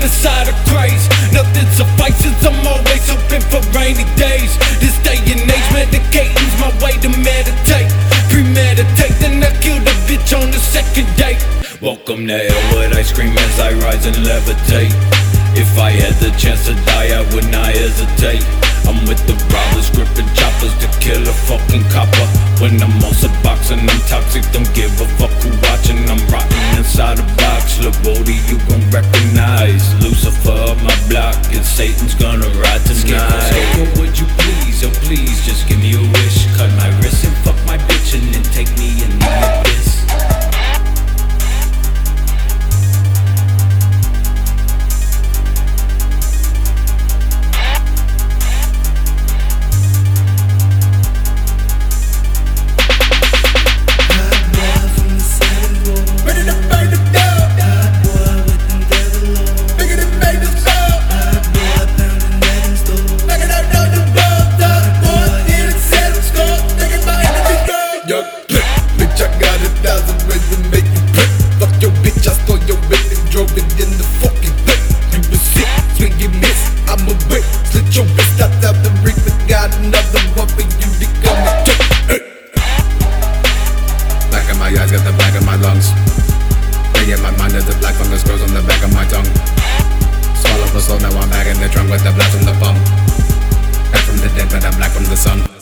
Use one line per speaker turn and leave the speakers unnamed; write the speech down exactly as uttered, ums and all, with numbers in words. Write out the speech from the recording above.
other side of grace. Nothing suffices, I'm always hoping for rainy days. This day and age, medicating's my way to meditate. Premeditate, then I kill the bitch on the second date. Welcome to hell, would I scream as I rise and levitate? If I had the chance to die, I would not hesitate. I'm with the robbers, gripping choppers to kill a fucking copper. When I'm on Suboxone, I'm toxic, don't give a fuck who watching. I'm rotting inside a box, look Bodie, you gon' recognize Lucifer on my block, and Satan's gonna ride tonight. Scarecrow, would you please, oh please, just give me a wish. Cut my wrist and fuck my bitch and then take me in the abyss.
Bitch, I got a thousand ways to make you flip. Fuck your bitch, I stole your bitch and drove it in the fucking clip. You was sick, swing you miss, I'm a whip. Slit your wrist out of the ring, but got another one for you to come and take. Hey.
Black in my eyes, got the black in my lungs. Gray in my mind, there's the black fungus grows on the back of my tongue. Swallow for soul, now I'm back in the trunk with the blast from the bum. Back from the dead, but I'm black from the sun.